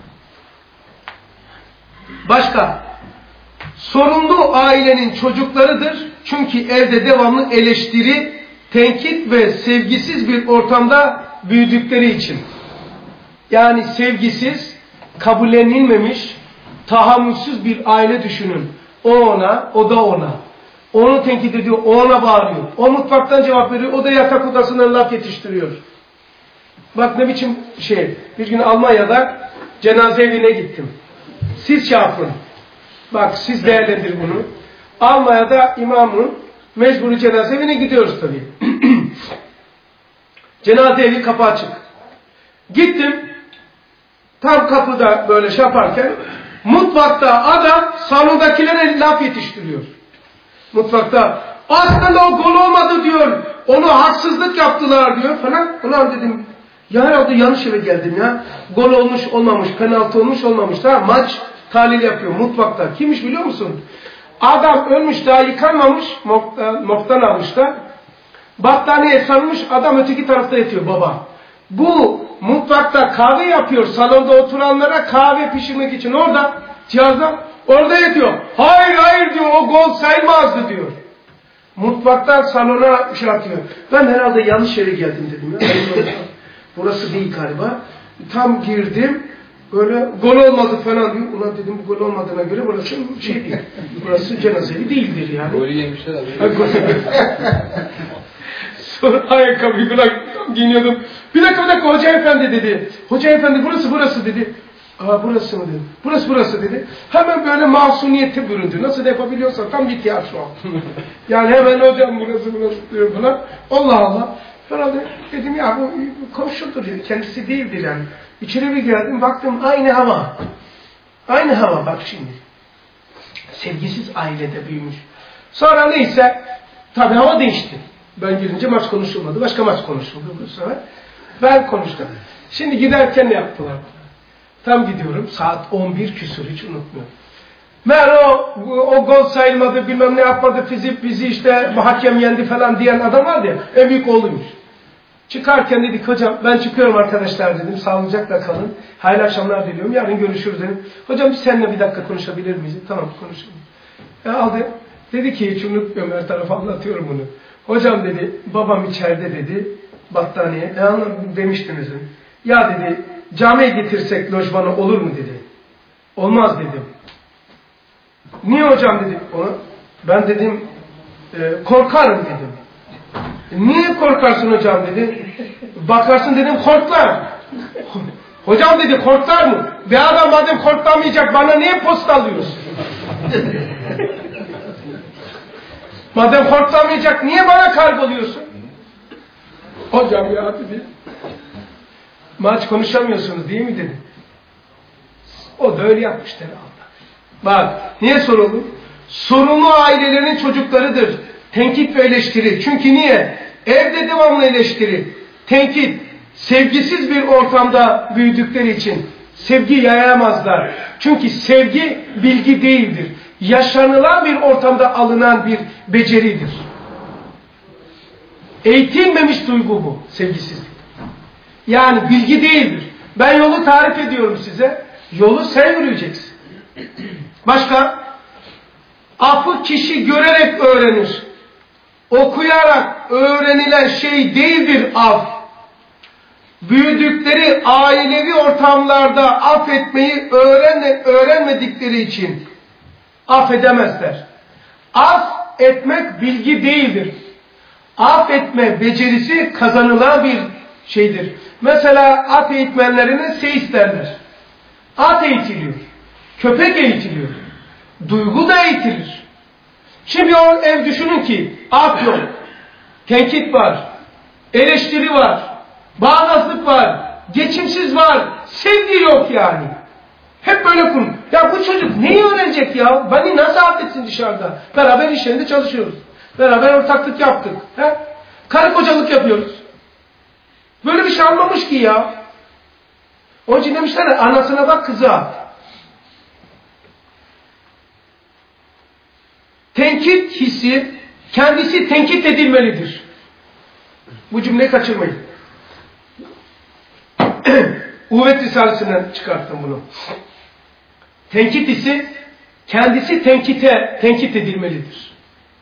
Başka? Sorumlu ailenin çocuklarıdır. Çünkü evde devamlı eleştiri, tenkit ve sevgisiz bir ortamda büyüdükleri için. Yani sevgisiz, kabullenilmemiş, tahammülsüz bir aile düşünün. O ona, o da ona. Onu tenkit ediyor, o ona bağırıyor. O mutfaktan cevap veriyor, o da yatak odasından laf yetiştiriyor. Bak ne biçim şey. Bir gün Almanya'da cenaze evine gittim. Siz şey yapın. Bak siz değerlendirin bunu. Almanya'da imamın mecburi cenaze evine gidiyoruz tabii. Cenaze evi kapı açık. Gittim. Tam kapıda böyle şey yaparken mutfakta adam salondakilere laf yetiştiriyor. Mutfakta aslında o gol olmadı diyor. Onu haksızlık yaptılar diyor falan. Ulan dedim ya herhalde yanlış eve geldim ya. Gol olmuş olmamış, penaltı olmuş olmamış. Tamam, maç tahlil yapıyor mutfakta. Kimmiş biliyor musun? Adam ölmüş daha yıkanmamış. Moktan almışlar. Battaniye sarılmış, adam öteki tarafta yatıyor baba. Bu mutfakta kahve yapıyor, salonda oturanlara kahve pişirmek için orada, cihazda, orada yatıyor. Hayır diyor, o gol sayılmazdı diyor. Mutfaktan salona şey yapıyor. Ben herhalde yanlış yere geldim dedim ya. Burası değil galiba. Tam girdim, böyle gol olmadı falan diyor. Ulan dedim bu gol olmadığına göre burası şey değil. Burası cenazevi değildir yani. Golü yemişler abi. Sonra ayakkabıyı giyiniyordum. Bir dakika hoca efendi dedi. Hoca efendi burası dedi. Burası mı dedim. Burası dedi. Hemen böyle masumiyete büründü. Nasıl yapabiliyorsa tam bir tiyatro. Yani hemen hocam burası diyor falan. Allah Allah. Sonra dedim ya bu komşudur dedi. Kendisi değildir yani. İçeri bir geldim baktım aynı hava. Aynı hava bak şimdi. Sevgisiz ailede büyümüş. Sonra neyse tabii hava değişti. Ben girince maç konuşulmadı. Başka maç konuşuldu bu sefer. Ben konuştum. Şimdi giderken ne yaptılar? Tam gidiyorum. Saat 11 küsur hiç unutmuyorum. Meğer o gol sayılmadı, bilmem ne yapmadı, bizi işte hakem yendi falan diyen adam vardı ya, en büyük oğluymuş. Çıkarken dedik, hocam ben çıkıyorum arkadaşlar dedim, sağlıcakla kalın, hayırlı akşamlar diliyorum, yarın görüşürüz dedim. Hocam biz seninle bir dakika konuşabilir miyiz? Tamam, konuşalım. Aldı, dedi ki, hiç unutmuyorum, her tarafa anlatıyorum bunu. Hocam dedi, babam içeride dedi, battaniye, demiştiniz. Ya dedi, camiye getirsek lojmanı olur mu dedi. Olmaz dedim. Niye hocam dedim ona. Ben dedim, korkarım dedim. Niye korkarsın hocam dedi. Bakarsın dedim, korklar. Hocam dedi, korklar mı? Bir adam madem korklamayacak, bana niye posta alıyorsun? Madem korklamayacak, niye bana kargoluyorsun? Hocam ya dedi. Maç konuşamıyorsunuz değil mi dedi. O da öyle yapmıştır Allah. Bak, niye sorumlu? Sorumlu ailelerin çocuklarıdır. Tenkit ve eleştiri. Çünkü niye? Evde devamlı eleştiri. Tenkit. Sevgisiz bir ortamda büyüdükleri için sevgi yayamazlar. Çünkü sevgi bilgi değildir. Yaşanılan bir ortamda alınan bir beceridir. Eğitilmemiş duygu bu. Sevgisizlik. Yani bilgi değildir. Ben yolu tarif ediyorum size. Yolu sen yürüyeceksin. Başka? Affı kişi görerek öğrenir. Okuyarak öğrenilen şey değildir af. Büyüdükleri ailevi ortamlarda affetmeyi öğrenmedikleri için affedemezler. Affetmek bilgi değildir. Affetme becerisi kazanılan bir şeydir. Mesela at eğitmenlerine seyis derler. At eğitiliyor. Köpek eğitiliyor. Duygu da eğitilir. Şimdi o ev düşünün ki at yok. Tenkit var. Eleştiri var. Bağnazlık var. Geçimsiz var. Sevgi yok yani. Hep böyle kurun. Ya bu çocuk neyi öğrenecek ya? Beni nasıl affetsin dışarıda? Beraber iş yerinde çalışıyoruz. Beraber ortaklık yaptık. He? Karı kocalık yapıyoruz. Böyle bir şey anlamış ki ya. Onun için demişler ya, anasına bak kıza. Tenkit hissi kendisi tenkit edilmelidir. Bu cümleyi kaçırmayın. Uhvet Risalesi'nden çıkarttım bunu. Tenkit hissi kendisi tenkit edilmelidir.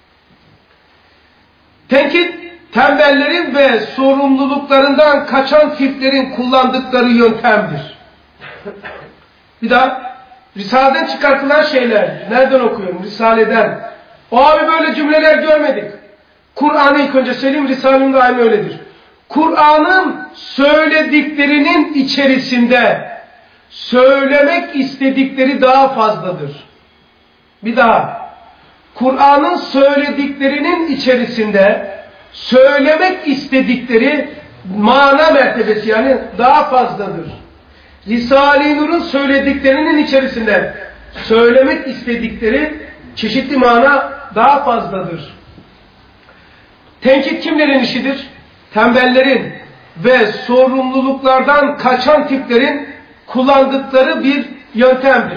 Tenkit tembellerin ve sorumluluklarından kaçan tiplerin kullandıkları yöntemdir. Bir daha Risale'den çıkartılan şeyler. Nereden okuyorum? Risale'den. O abi böyle cümleler görmedik. Kur'an'ı ilk önce söyleyeyim, Risale'nin de aynı öyledir. Kur'an'ın söylediklerinin içerisinde söylemek istedikleri daha fazladır. Bir daha. Kur'an'ın söylediklerinin içerisinde söylemek istedikleri mana mertebesi yani daha fazladır. Risale-i Nur'un söylediklerinin içerisinde söylemek istedikleri çeşitli mana daha fazladır. Tenkit kimlerin işidir? Tembellerin ve sorumluluklardan kaçan tiplerin kullandıkları bir yöntemdir.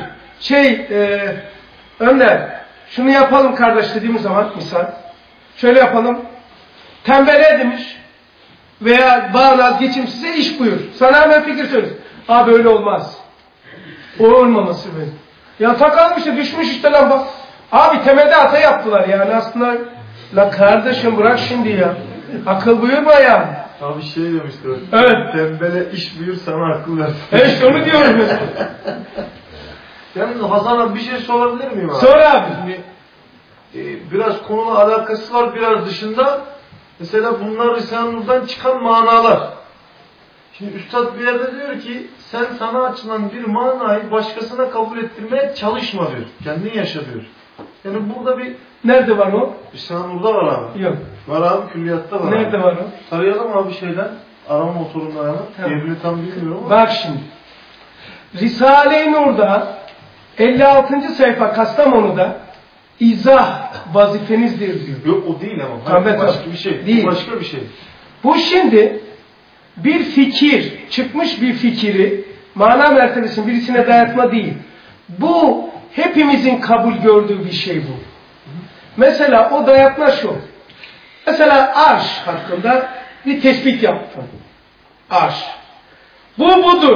Önder, şunu yapalım kardeş dediğimiz zaman misal, şöyle yapalım, tembele demiş veya bağnaz geçimsize iş buyur. Sana hemen fikir söylüyor. Abi öyle olmaz. O olmaması benim. Ya takalmıştı, düşmüş işte lan bak. Abi temelde hata yaptılar yani aslında. La kardeşim bırak şimdi ya. Akıl buyurma ya. Abi şey demişti. Evet. Tembele iş buyur sana akıl versin. İşte onu diyorum mesela. Yalnız Hasan abi bir şey sorabilir miyim abi? Sor abi. Şimdi, biraz konuyla alakası var, biraz dışında. Mesela bunlar Risale-i Nur'dan çıkan manalar. Şimdi Üstad bir yerde diyor ki sen sana açılan bir manayı başkasına kabul ettirmeye çalışma diyor. Kendin yaşa diyor. Yani burada bir... Nerede var o? Risale-i Nur'da var abi. Yok. Var abi, külliyatta var. Nerede abi. var o? Tarayalım abi şeyden. Arama motorundan hemen. Tamam. Yerini tam bilmiyorum ama. Bak şimdi. Risale-i Nur'da 56. sayfa Kastamonu'da izah vazifenizdir diyor. Yok o değil ama. Tabii, başka bir şey. Değil. Bu başka bir şey. Bu şimdi bir fikir, çıkmış bir fikri mana mertebesinin birisine dayatma değil. Bu hepimizin kabul gördüğü bir şey bu. Mesela o dayatma şu. Mesela arş hakkında bir tespit yaptım. Arş. Bu budur.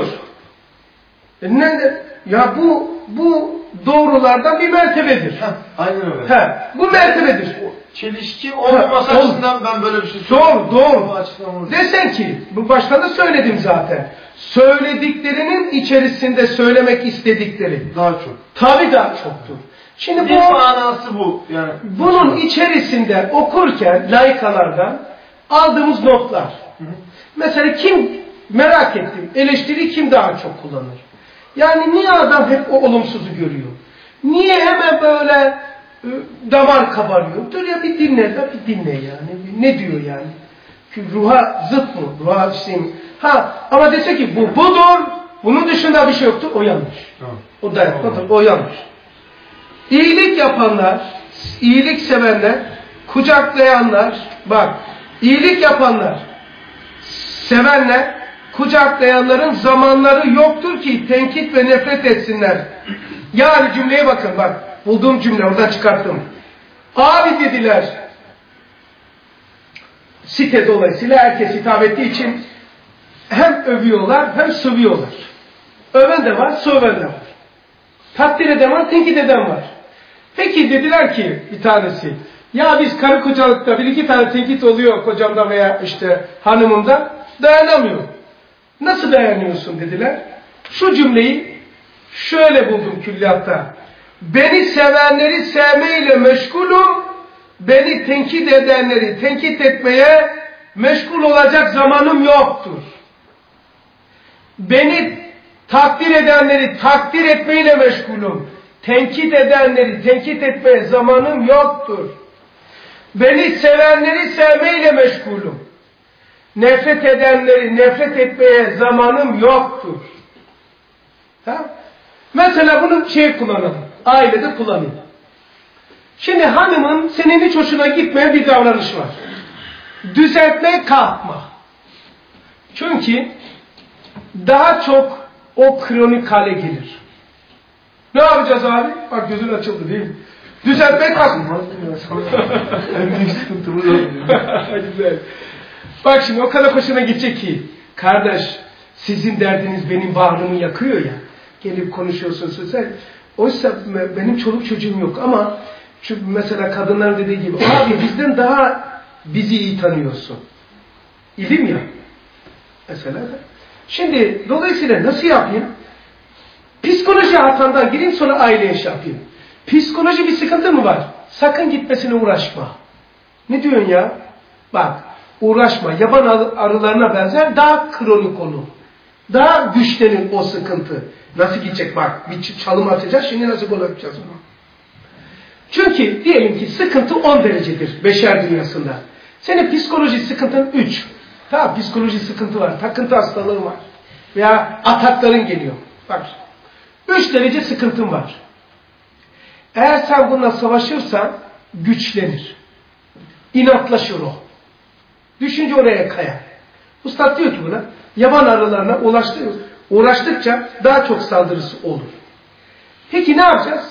Ya bu doğrulardan bir mertebedir. Aynen öyle. Bu mertebedir. Çelişki olmaması açısından ben böyle bir şey söylüyorum. Doğru. Desen ki, bu başta da söyledim zaten. Söylediklerinin içerisinde söylemek istedikleri. Daha çok. Tabii daha çoktur. Şimdi bir manası bu. Yani bunun içerisinde okurken laikalardan aldığımız notlar. Mesela kim merak ettim, eleştiri kim daha çok kullanır? Yani niye adam hep o olumsuzu görüyor? Niye hemen böyle damar kabarıyor? Dur ya bir dinle yani. Ne diyor yani? Çünkü ruha zıt mı? Ruha şey mi? Ama dese ki bu budur, bunun dışında bir şey yoktur, o yanlış. O dayatmadır, o yanlış. İyilik yapanlar, iyilik sevenler, kucaklayanlar, bak, iyilik yapanlar, sevenler, kucaklayanların zamanları yoktur ki tenkit ve nefret etsinler. Yani cümleye bakın, bak, bulduğum cümle, oradan çıkarttım. Abi dediler, site dolayısıyla herkes hitap ettiği için hem övüyorlar hem sövüyorlar. Öven de var, söven de var. Takdir eden var, tenkit eden var. Peki dediler ki bir tanesi, ya biz karı kocalıkta bir iki tane tenkit oluyor kocamda veya işte hanımımda, dayanamıyor. Nasıl dayanıyorsun dediler. Şu cümleyi şöyle buldum külliyatta. Beni sevenleri sevmeyle meşgulüm, beni tenkit edenleri tenkit etmeye meşgul olacak zamanım yoktur. Beni takdir edenleri takdir etmeyle meşgulüm. Tenkit edenleri tenkit etmeye zamanım yoktur. Beni sevenleri sevmeyle meşgulüm. Nefret edenleri nefret etmeye zamanım yoktur. Mesela bunun kullanalım. Ailede kullanayım. Şimdi hanımın senin hiç hoşuna gitmeyen bir davranış var. Düzeltmeye kalkma. Çünkü daha çok o kronik hale gelir. Ne yapacağız abi? Bak gözün açıldı değil mi? Düzeltmeye kalkma. En büyük sıkıntımız o. Güzel. Bak şimdi o kadar hoşuna gidecek ki, kardeş sizin derdiniz benim bağrımı yakıyor ya. Gelip konuşuyorsun sen. Oysa benim çoluk çocuğum yok ama çünkü mesela kadınlar dediği gibi abi bizden daha bizi iyi tanıyorsun. İlim ya. Mesela da. Şimdi dolayısıyla nasıl yapayım? Psikoloji hatandan gireyim sonra aile iş yapayım. Psikoloji bir sıkıntı mı var? Sakın gitmesine uğraşma. Ne diyorsun ya? Bak uğraşma. Yaban arılarına benzer daha kronik olur. Daha güçlenir o sıkıntı. Nasıl gidecek bak. Bir çalım atacağız. Şimdi nasıl gol atacağız onu? Çünkü diyelim ki sıkıntı 10 derecedir beşer dünyasında. Senin psikoloji sıkıntın 3. Tamam psikoloji sıkıntı var. Takıntı hastalığın var. Veya atakların geliyor. Bak 3 derece sıkıntın var. Eğer sen bununla savaşırsan güçlenir. İnatlaşır o. Düşünce oraya kayar. Ustad diyor ki buna yaban arılarına uğraştıkça daha çok saldırısı olur. Peki ne yapacağız?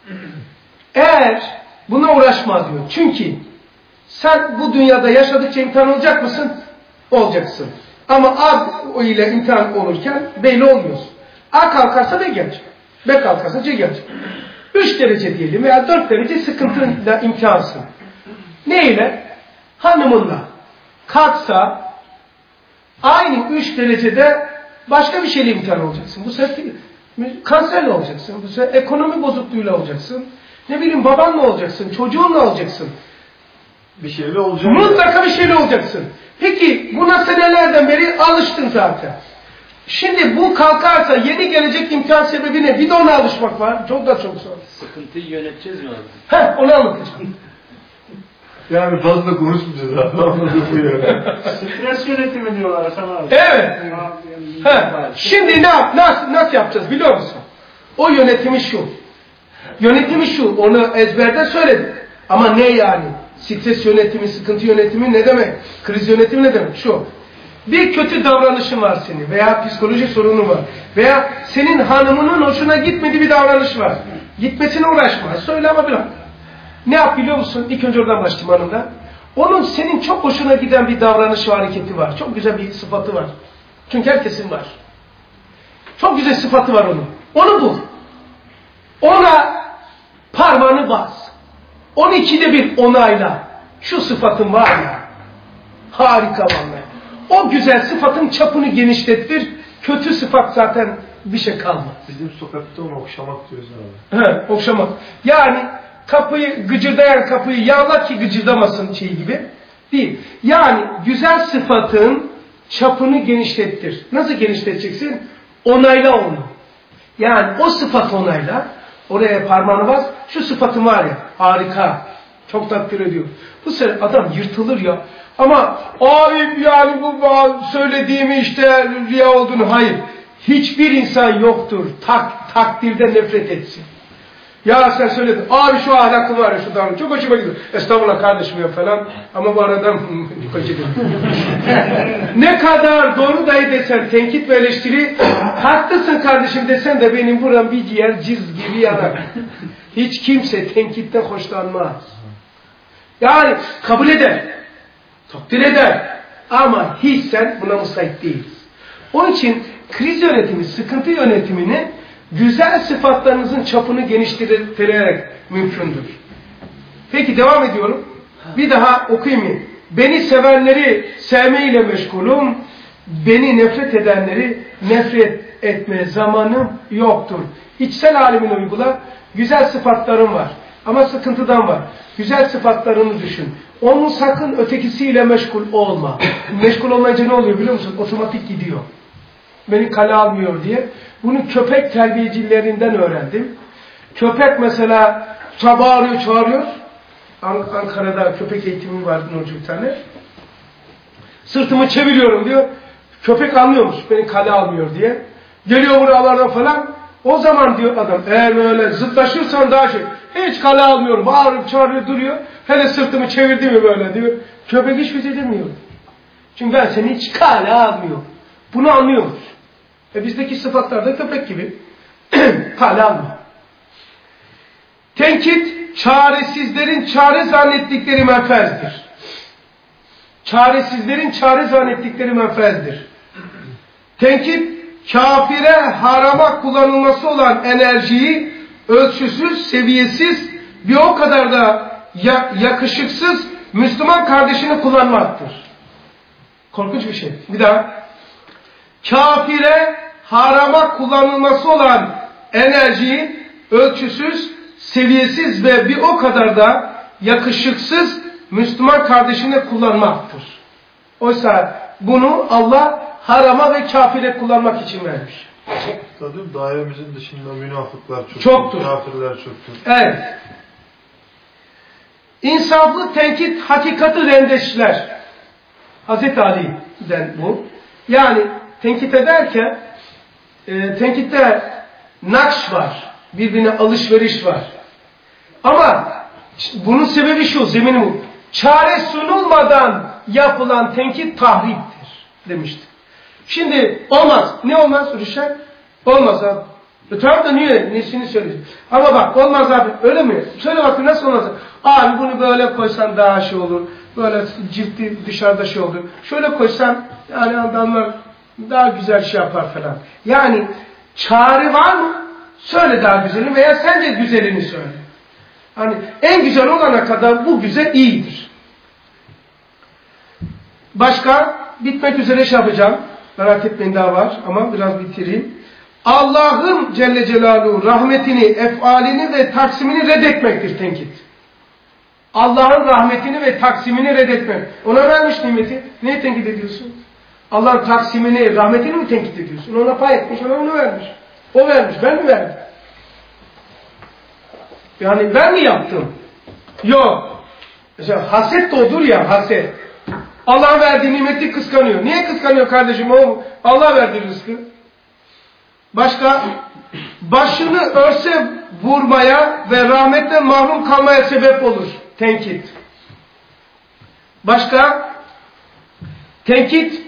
Eğer buna uğraşma diyor. Çünkü sen bu dünyada yaşadıkça imtihan olacak mısın? Olacaksın. A o ile imtihan olurken belli olmuyorsun. A kalkarsa B gelecek. B kalkarsa C gelecek. 3 derece diyelim veya 4 derece sıkıntıyla imtihansın. Ne ile? Hanımınla. Kalksa aynı 3 derecede başka bir şeyle imtihan olacaksın. Bu sefer kanserle olacaksın. Bu sefer ekonomi bozukluğuyla olacaksın. Ne bileyim babanla olacaksın. Çocuğunla olacaksın. Bir şeyle olacak. Mutlaka bir şeyle olacaksın. Peki buna senelerden beri alıştın zaten. Şimdi bu kalkarsa yeni gelecek imtihan sebebi ne? Bir de ona alışmak var. Çok da çok zor. Sıkıntıyı yöneteceğiz mi abi? Onu anlatacağım. Yani fazla konuşmayacağız abi. Stres yönetimi diyorlar Hasan abi. Evet. Şimdi nasıl yapacağız biliyor musun? O yönetimi şu. Yönetimi şu. Onu ezberde söyledim. Ama ne yani? Stres yönetimi, sıkıntı yönetimi ne demek? Kriz yönetimi ne demek? Şu. Bir kötü davranışın var senin veya psikolojik sorunun var veya senin hanımının hoşuna gitmediği bir davranış var. Gitmesine uğraşma. Söyle ama bırak. Ne yap biliyor musun? İlk önce oradan başlayayım hanımda. Onun senin çok hoşuna giden bir davranışı, hareketi var. Çok güzel bir sıfatı var. Çünkü herkesin var. Çok güzel sıfatı var onun. Onu bul. Ona parmağını bas. 12'de bir onayla. Şu sıfatın var ya. Harika vallahi. O güzel sıfatın çapını genişlettir. Kötü sıfat zaten bir şey kalmaz. Bizim sokakta onu okşamak diyoruz abi. He, okşamak. Yani kapıyı, gıcırdayan kapıyı yağla ki gıcırdamasın şey gibi. Değil. Yani güzel sıfatın çapını genişlettir. Nasıl genişleteceksin? Onayla onu. Yani o sıfat onayla. Oraya parmağını bas. Şu sıfatın var ya. Harika. Çok takdir ediyor. Bu sefer adam yırtılır ya. Ama abi yani bu söylediğimi işte riya olduğunu. Hayır. Hiçbir insan yoktur. Takdirde nefret etsin. Ya sen söyledin. Abi şu ahlakı var ya şu davranış. Çok hoşuma gidiyor. Estağfurullah kardeşim ya falan. Ama bu arada ne kadar doğru dayı desen, tenkit ve eleştiri, haklısın kardeşim desen de benim buram bir ciğer ciz gibi yanar. Hiç kimse tenkitten hoşlanmaz. Yani kabul eder. Takdir eder. Ama hiç sen buna müsait değiliz. Onun için kriz yönetimi, sıkıntı yönetimini güzel sıfatlarınızın çapını genişleterek mümkündür. Peki devam ediyorum. Bir daha okuyayım. Beni sevenleri sevmeyle meşgulüm. Beni nefret edenleri nefret etme zamanım yoktur. İçsel alemini uygula. Güzel sıfatlarım var. Ama sıkıntıdan var. Güzel sıfatlarını düşün. Onun sakın ötekisiyle meşgul olma. Meşgul olmayınca ne oluyor biliyor musun? Otomatik gidiyor. Beni kale almıyor diye. Bunu köpek terbiyecilerinden öğrendim. Köpek mesela bağırıyor, çağırıyor. Ankara'da köpek eğitimi var Nurcu bir tane. Sırtımı çeviriyorum diyor. Köpek anlıyormuş beni kale almıyor diye. Geliyor buralardan falan. O zaman diyor adam eğer böyle zıtlaşırsan daha şey. Hiç kale almıyorum. Bağırıp çağırıyor duruyor. Hele sırtımı çevirdi mi böyle diyor. Köpek hiçbir şey demiyor. Çünkü ben seni hiç kale almıyorum. Bunu anlıyormuş. Bizdeki sıfatlar da köpek gibi. Kale almıyor. Tenkit, çaresizlerin çare zannettikleri menfezdir. Çaresizlerin çare zannettikleri menfezdir. Tenkit, kafire harama kullanılması olan enerjiyi ölçüsüz, seviyesiz, bir o kadar da yakışıksız Müslüman kardeşini kullanmaktır. Korkunç bir şey. Bir daha. Kafire harama kullanılması olan enerjiyi ölçüsüz, seviyesiz ve bir o kadar da yakışıksız Müslüman kardeşine kullanmaktır. Oysa bunu Allah harama ve kafire kullanmak için vermiş. Tabii dairemizin dışında münafıklar çoktur. Kafirler çoktur. Evet. İnsaflı tenkit hakikati rendeşler. Hazreti Ali'den bu. Yani tenkit ederken tenkitte nakş var. Birbirine alışveriş var. Ama bunun sebebi şu, zemini bu. Çare sunulmadan yapılan tenkit tahriptir demişti. Şimdi olmaz. Ne olmaz Rüşen? Olmaz abi. Tamam da niye? Nesini söyleyeceğim? Ama bak olmaz abi. Öyle mi? Söyle bakın nasıl olmaz? Abi bunu böyle koysan daha şey olur. Böyle cildi dışarıda şey olur. Şöyle koysan yani adamlar daha güzel şey yapar falan. Yani çare var mı? Söyle daha güzelini veya sen de güzelini söyle. Hani en güzel olana kadar bu güzel iyidir. Başka bitmek üzere şey yapacağım. Merak etmeyin daha var ama biraz bitireyim. Allah'ın Celle Celaluhu rahmetini, efalini ve taksimini reddetmektir tenkit. Allah'ın rahmetini ve taksimini reddetmek. Ona vermiş nimeti. Neyi tenkit ediyorsun? Allah'ın taksimini, rahmetini mi tenkit ediyorsun? Ona pay etmiş, ona onu vermiş. O vermiş, ben mi verdim? Yani ben mi yaptım? Yok. Mesela haset de odur ya, haset. Allah verdiği nimeti kıskanıyor. Niye kıskanıyor kardeşim? O Allah verdiği rızkı. Başka? Başını örse vurmaya ve rahmetten mahrum kalmaya sebep olur. Tenkit. Başka? Tenkit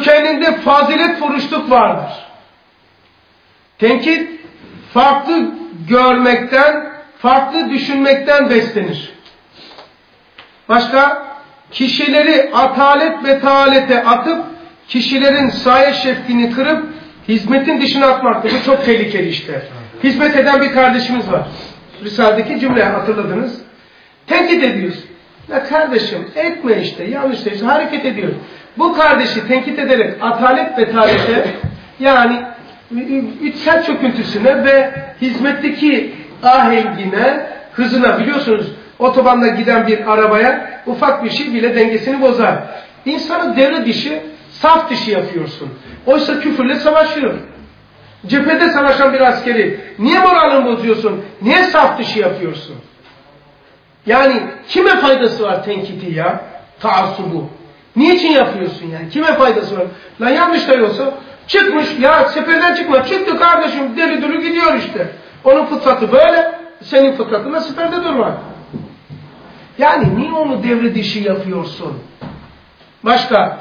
kökeninde fazilet furuşluk vardır. Tenkit farklı görmekten, farklı düşünmekten beslenir. Başka? Kişileri atalet ve taalete atıp, kişilerin saye şefkini kırıp, hizmetin dışına atmaktır. Bu çok tehlikeli işte. Hizmet eden bir kardeşimiz var. Risale'deki cümle hatırladınız. Tenkit ediyoruz. Ya kardeşim etme işte, yanlış işte, hareket ediyor. Bu kardeşi tenkit ederek atalet ve taalete, yani içsel çöküntüsüne ve hizmetteki ahengine, hızına, biliyorsunuz otobanda giden bir arabaya ufak bir şey bile dengesini bozar. İnsanı devre dışı, saf dışı yapıyorsun. Oysa küfürle savaşıyor. Cephede savaşan bir askeri niye moralini bozuyorsun? Niye saf dışı yapıyorsun? Yani kime faydası var tenkiti ya? Taassubu. Niçin yapıyorsun yani? Kime faydası var? Lan yanlış da yoksa çıkmış ya, seferden çıkma. Çıktı kardeşim, deli duru gidiyor işte. Onun fıtratı böyle, senin fıtratına seferde durma. Yani niye onu devre dışı yapıyorsun? Başka?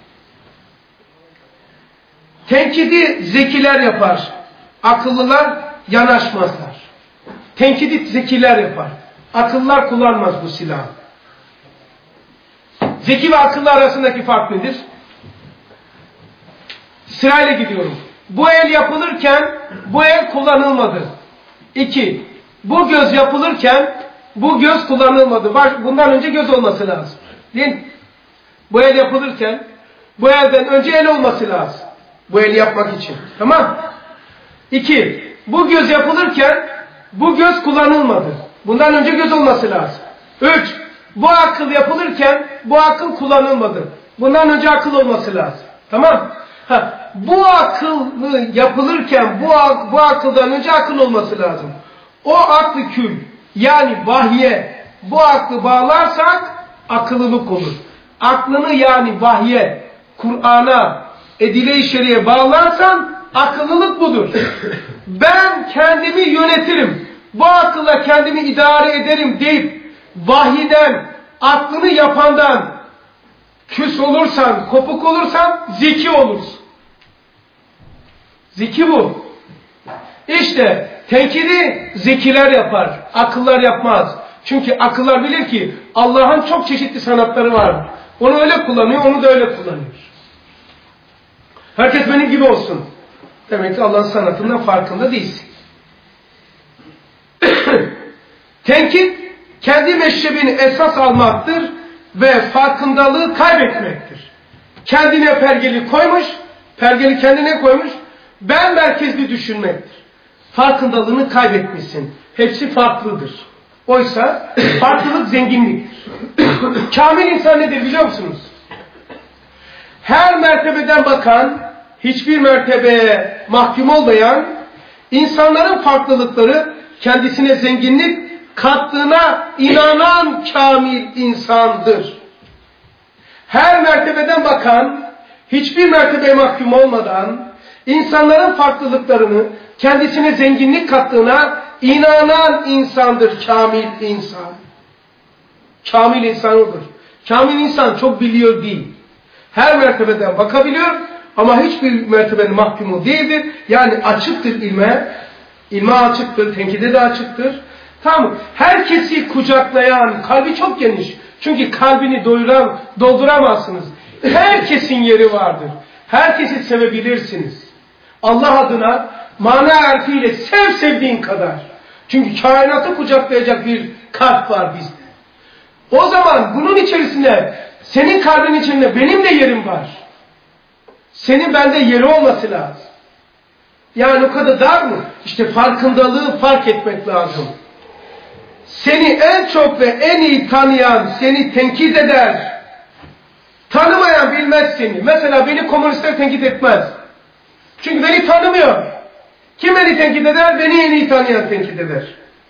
Tenkidi zekiler yapar. Akıllılar yanaşmazlar. Tenkidi zekiler yapar. Akıllılar kullanmaz bu silahı. Zeki ve akıllı arasındaki fark nedir? Sırayla gidiyorum. Bu el yapılırken bu el kullanılmadı. 2. Bu göz yapılırken bu göz kullanılmadı. Bundan önce göz olması lazım. Değil mi? Bu el yapılırken bu elden önce el olması lazım. Bu eli yapmak için. Tamam. 2. Bu göz yapılırken bu göz kullanılmadı. Bundan önce göz olması lazım. 3. Bu akıl yapılırken bu akıl kullanılmadı. Bundan önce akıl olması lazım. Tamam. Bu akıl yapılırken bu akıldan önce akıl olması lazım. O aklı kül, yani vahye, bu aklı bağlarsak akıllılık olur. Aklını yani vahye, Kur'an'a, edile-i şeriye bağlarsan akıllılık budur. Ben kendimi yönetirim, bu akılla kendimi idare ederim deyip vahiden, aklını yapandan küs olursan, kopuk olursan zeki olursun. Zeki bu. İşte tenkidi zekiler yapar, akıllar yapmaz. Çünkü akıllar bilir ki Allah'ın çok çeşitli sanatları var. Onu öyle kullanıyor, onu da öyle kullanıyor. Herkes benim gibi olsun. Demek ki Allah'ın sanatından farkında değilsin. Tenkit, kendi meşrebini esas almaktır ve farkındalığı kaybetmektir. Kendine pergeli koymuş, pergeli kendine koymuş, ben merkezli düşünmektir. Farkındalığını kaybetmişsin. Hepsi farklıdır. Oysa farklılık zenginliktir. Kamil insan nedir biliyor musunuz? Her mertebeden bakan, hiçbir mertebeye mahkum olmayan, insanların farklılıkları kendisine zenginlik kattığına inanan kamil insandır. Her mertebeden bakan, hiçbir mertebeye mahkum olmadan, insanların farklılıklarını kendisine zenginlik kattığına inanan insandır kamil insan. Kamil insan odur. Kamil insan çok biliyor değil. Her mertebeden bakabiliyor ama hiçbir mertebenin mahkumu değildir. Yani açıktır ilme. İlme açıktır, tenkide de açıktır. Tamam. Herkesi kucaklayan, kalbi çok geniş. Çünkü kalbini dolduramazsınız. Herkesin yeri vardır. Herkesi sevebilirsiniz. Allah adına mana harfiyle sevdiğin kadar. Çünkü kainatı kucaklayacak bir kalp var bizde. O zaman bunun içerisinde, senin kalbin içinde benim de yerim var. Senin bende yeri olması lazım. Yani o kadar dar mı? İşte farkındalığı fark etmek lazım. Seni en çok ve en iyi tanıyan seni tenkit eder. Tanımayan bilmez seni. Mesela beni komünistler tenkit etmez. Çünkü beni tanımıyor. Kim beni tenkit eder? Beni en iyi tanıyan tenkit eder.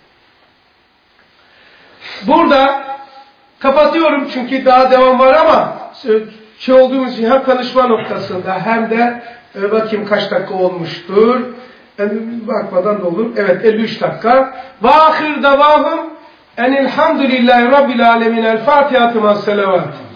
Burada kapatıyorum çünkü daha devam var ama olduğumuz için hem tanışma noktasında hem de bakayım kaç dakika olmuştur. Bakmadan da olur. Evet 53 dakika. Ve ahir davahım enelhamdülillahi rabbil alemin. El Fatiha'tı ma'as selavat.